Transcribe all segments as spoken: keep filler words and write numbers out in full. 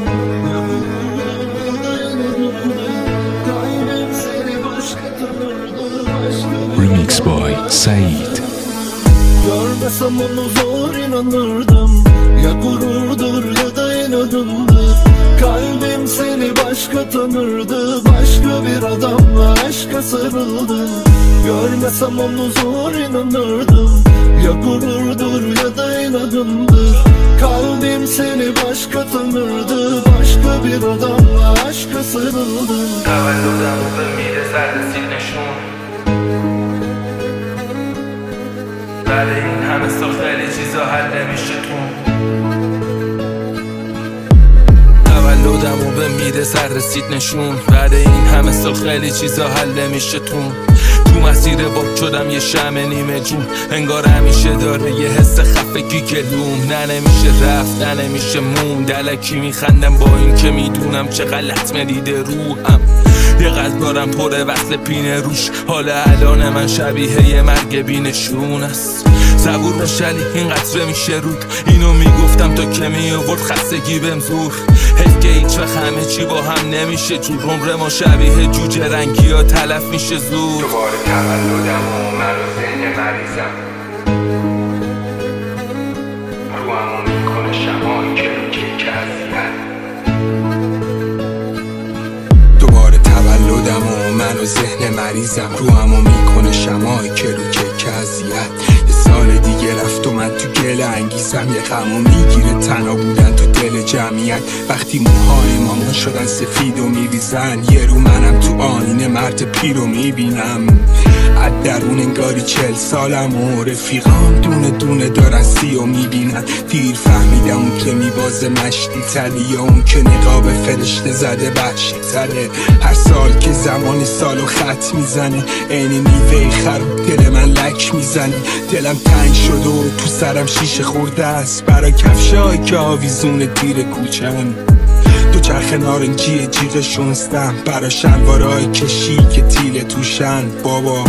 Remix by Said. Görmesem onu zor inanırdım. Ya gururdur ya da inadımdır. Kalbim seni başka tanırdı. Başka bir adamla aşka sarıldı. Görmesem onu zor inanırdım. Ya gururdur ya da inadımdır. Kalbim seni başka tanırdı. Başka bir adamla aşka sarıldı. تولدم و به میره سر رسید نشون بعد این همه سال خیلی چیزا حل نمیشه تون تولدم و به میره سر رسید نشون بعد این همه سال خیلی چیزا حل نمیشه تون تو مسیر باب شدم یه شمع نیمه جون انگار همیشه داره یه حس خفگی گلوم نه نمیشه رفت نه نمیشه مون دلکی میخندم با این که میدونم چه غلط مدیده روحم یه قلب دارم پره وصل پینه روش حال الان من شبیه یه مرگ بینشون است صبور بشلی این قطره میشه رود اینو میگفتم تا که میآورد خستگی بهم زور حیف که هیچ وقت همه چی با هم نمیشه جور عمر ما شبیه جوجه رنگی ها تلف میشه زور دوباره تولدم و من رو ذهن مریضم روحمو میکنه شمایی که رو کیک اذیت دوباره تولدم و من رو ذهن مریضم روحمو میکنه شمایی که رو کیک اذیت یه سال دیگه رفت و من تو گل انگیزم یه غمو میگیره تنها بودن تو دل جمعیت وقتی موهای مامان شدن سفید و میریزن یه رو منم تو آینه مرد پیر رو میبینم از درون انگاری چل سالم و رفیقام دونه دونه دارن سی و میبینن دیر فهمیدم اون که میبازه مشتی تری یا اون که نقاب فرشته زده بحشی تره هر سال که زمانی سالو خط میزنه این میوه خراب دل من لک میزنه دلم تنگ شده و تو سرم شیشه خورده است برای کفشایی که آویزون دیر کوچن دو چرخ نارنجی جیغ شونستم برا شلوارای کشی که تیله توشن بابا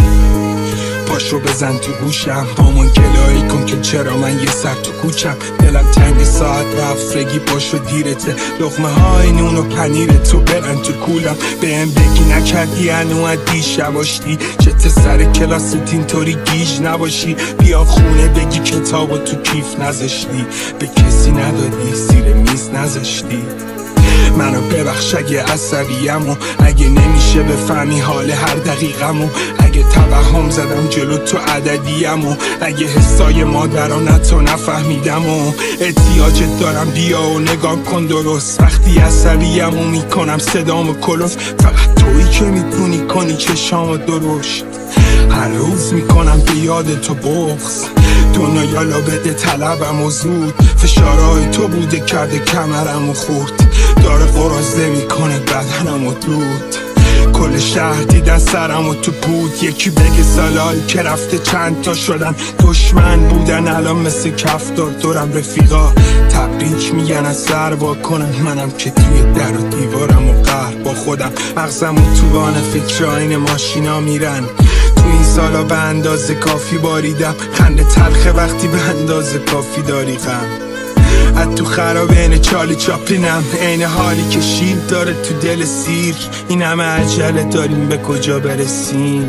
پاشو بزن تو گوشم با من گلایی کن که چرا من یه سر تو کوچم دلم تنگ ساعت رفت رگی پاشو دیرته لقمه های نون و پنیر تو برن تو کولم بهم بگی نکردی هنو از دیشب آشتی چت سر کلاست اینطوری گیج نباشی بیا خونه بگی کتابو تو کیف نذاشتی به کسی ندادی زیر میز نذاشتی منو ببخش اگه عصبیم و اگه نمیشه بفهمی حال هر دقیقم و اگه توهم زدم جلو تو عددیم و اگه حسای مادران تو نفهمیدم و احتیاجت دارم بیا و نگاه کن درست وقتی عصبیم و میکنم صدامو کلوف فقط تویی که میتونی کنی چشامو درشت هر روز میکنم به یاد تو بغض دنیا یالا بده طلبم و زود فشارهای تو بوده کرده کمرم و خورد داره قرازه میکنه بدنم و دود کل شهر دیدن سرم و تو بود یکی بگه سالایی که رفته چند تا شدن دشمن بودن الان مثل کفتار دورم رفیقا تبریک میگن از سر وا کنن منم که توی در و دیوارم و قهر با خودم مغزم و توان فکر آین ماشینا میرن تو این سالا به اندازه کافی باریدم خنده تلخه وقتی به اندازه کافی داری غم از تو خرابین چالی چاپلینم عین حالی که شیر داره تو دل سیر این همه عجله داریم به کجا برسیم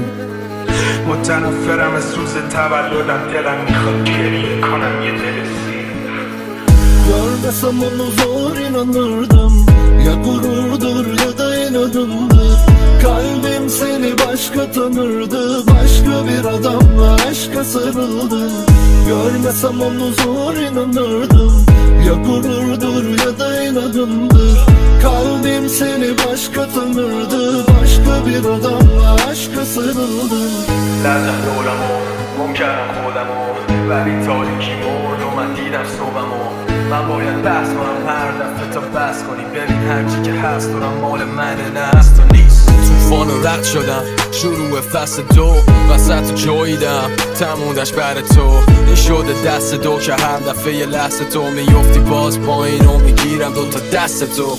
متنفرم از روز تولدم دلم میخواد گریه کنم یه دل سیر Görmesem onu zor inanırdım. Ya gururdur ya da inadımdır. Kalbim seni başka tanırdı. Başka bir adamla aşka sarıldı. Görmesem onu zor inanırdım. Ya gururdur ya da inadımdır. Kalbim seni başka tanırdı. Başka bir adamla aşka sarıldı. لرزم دورمو گم کردم خودمو ولی تاریکی مرد و من دیدم صبحمو من باید بحث کنم هر دفعه تا بس کنی ببین هرچی که هست دارم مال منه نه هست و نیست توفان و رد شدم شروع فصل دو وسط جاییدم تموندش بر تو این شده دست دو که هر دفعه یه لحظه تو میفتی باز پایین و میگیرم دوتا دست تو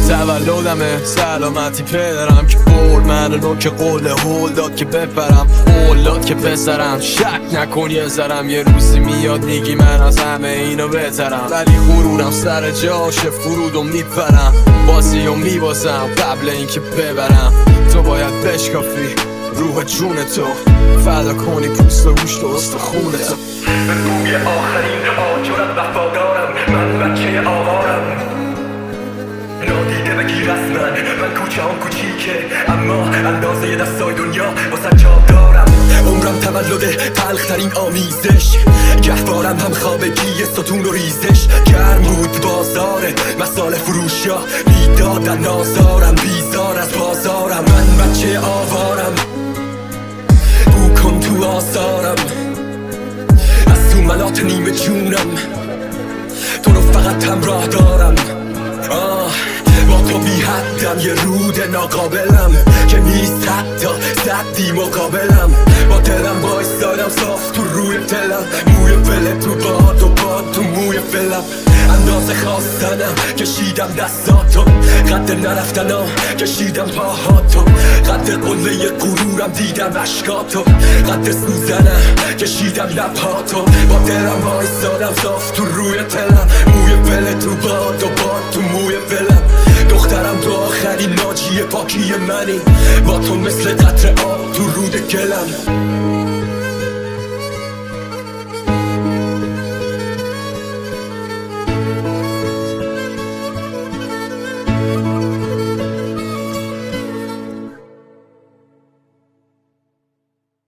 تولدمه سلامتی پدرم که برد منو نو که قول هول داد که بپرم قول داد که پسرم شک نکن یه ذرم یه روزی میاد میگی من از همه اینو بهترم ولی غرورم سر جاشه فرودو میپرم بازی و میبازم قبل اینکه ببرم تو باید بشکافی روح جون تو فدا کنی پوست و گوشت و استخون تو به بوی آخرین آجرم وفادارم من بچه آوارم نادیده بگیر از من من کوچه هم کوچیکه اما اندازه یه دستای دنیا واسه جا دارم عمرم تولد تلخترین آمیزش گهوارم هم خوابگی ستون و ریزش گرم بود بازاره مسال فروشا بیدادن نازارم بیزار از بازارم من بچه آوارم بو کن تو آثارم از تو ملات نیمه جونم تو رو فقط همراه دارم آه با تو بی حدم یه رود ناقابلم که نیست حتی صدی مقابلم با دلم بایستادم صاف تو روی دلم موی فله تو باد و باد تو موی فلم اندازه خواستنم کشیدم دستاتو قد نرفتنم کشیدم پاهاتو قد قله غرورم دیدم عشقاتو قد سوزنم کشیدم لبهاتو با دلم بایستادم صاف تو